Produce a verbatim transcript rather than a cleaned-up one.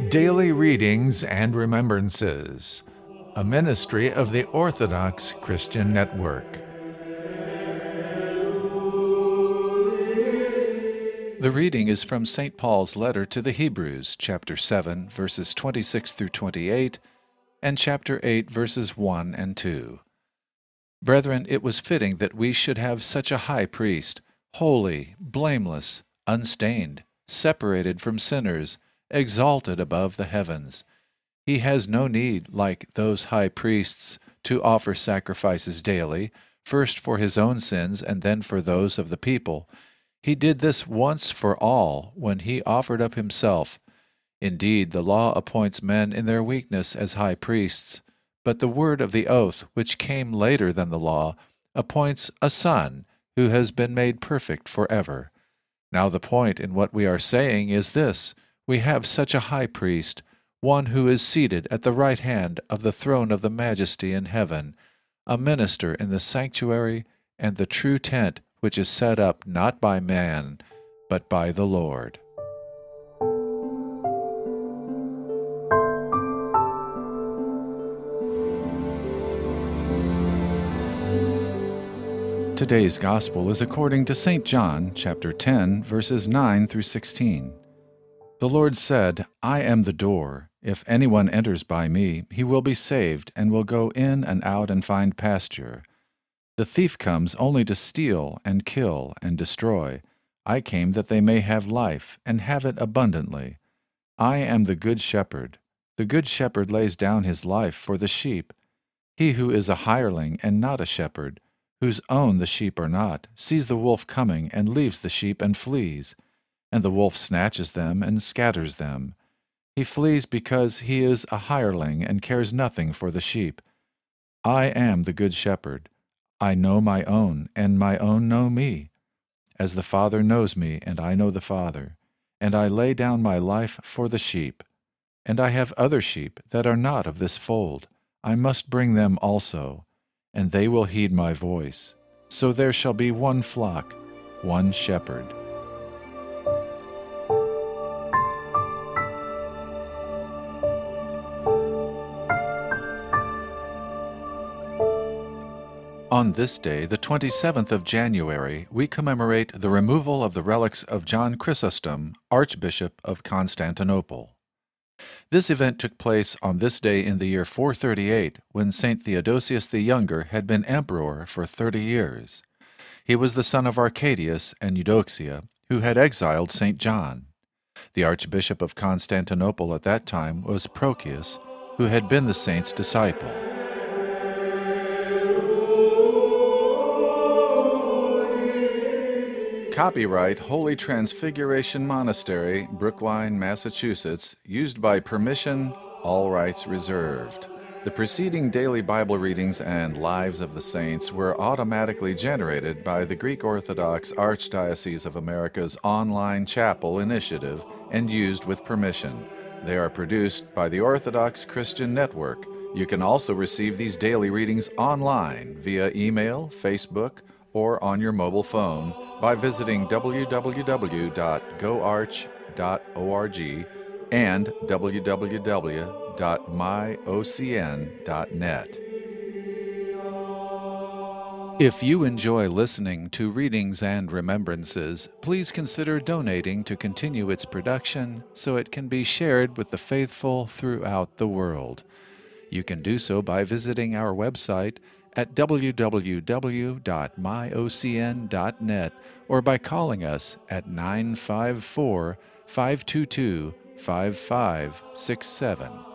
Daily Readings and Remembrances, a ministry of the Orthodox Christian Network. The reading is from Saint Paul's letter to the Hebrews, chapter seven, verses twenty-six through twenty-eight, and chapter eight, verses one and two. Brethren, it was fitting that we should have such a high priest, holy, blameless, unstained, separated from sinners, exalted above the heavens. He has no need, like those high priests, to offer sacrifices daily, first for his own sins and then for those of the people. He did this once for all when he offered up himself. Indeed, the law appoints men in their weakness as high priests, but the word of the oath, which came later than the law, appoints a Son who has been made perfect forever. Now the point in what we are saying is this: we have such a high priest, one who is seated at the right hand of the throne of the Majesty in heaven, a minister in the sanctuary and the true tent, which is set up not by man, but by the Lord. Today's Gospel is according to Saint John, chapter ten, verses nine through sixteen. The Lord said, "I am the door. If anyone enters by me, he will be saved, and will go in and out and find pasture. The thief comes only to steal, and kill, and destroy. I came that they may have life, and have it abundantly. I am the good shepherd. The good shepherd lays down his life for the sheep. He who is a hireling and not a shepherd, whose own the sheep are not, sees the wolf coming, and leaves the sheep and flees. And the wolf snatches them and scatters them. He flees because he is a hireling and cares nothing for the sheep. I am the good shepherd. I know my own, and my own know me, as the Father knows me, and I know the Father. And I lay down my life for the sheep. And I have other sheep that are not of this fold. I must bring them also, and they will heed my voice. So there shall be one flock, one shepherd." On this day, the twenty-seventh of January, we commemorate the removal of the relics of John Chrysostom, Archbishop of Constantinople. This event took place on this day in the year four thirty-eight, when Saint Theodosius the Younger had been emperor for thirty years. He was the son of Arcadius and Eudoxia, who had exiled Saint John. The Archbishop of Constantinople at that time was Prochius, who had been the saint's disciple. Copyright Holy Transfiguration Monastery, Brookline, Massachusetts, used by permission, all rights reserved. The preceding daily Bible readings and Lives of the Saints were automatically generated by the Greek Orthodox Archdiocese of America's online chapel initiative and used with permission. They are produced by the Orthodox Christian Network. You can also receive these daily readings online via email, Facebook, or on your mobile phone by visiting w w w dot go arch dot org and w w w dot my o c n dot net. If you enjoy listening to Readings and Remembrances, please consider donating to continue its production so it can be shared with the faithful throughout the world. You can do so by visiting our website at w w w dot my o c n dot net or by calling us at nine five four, five two two, five five six seven.